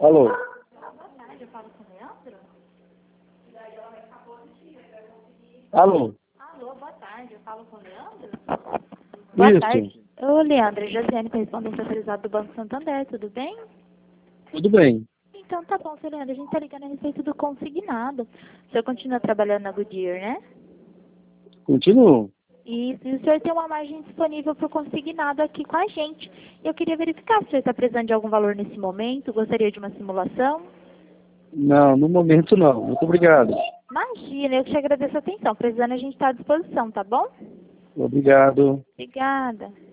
Alô? Boa tarde, eu falo com o Leandro? Alô? Alô, boa tarde, eu falo com o Leandro? Boa Isso. tarde. Ô, Leandro, Josiane, correspondente autorizado do Banco Santander, tudo bem? Tudo bem. Então tá bom, seu Leandro, a gente tá ligando a respeito do consignado. O senhor continua trabalhando na Goodyear, né? Continuo. Isso, e o senhor tem uma margem disponível para o consignado aqui com a gente. Eu queria verificar se o senhor está precisando de algum valor nesse momento, gostaria de uma simulação. Não, no momento não. Muito obrigado. Imagina, eu que te agradeço a atenção. Precisando, a gente está à disposição, tá bom? Obrigado. Obrigada.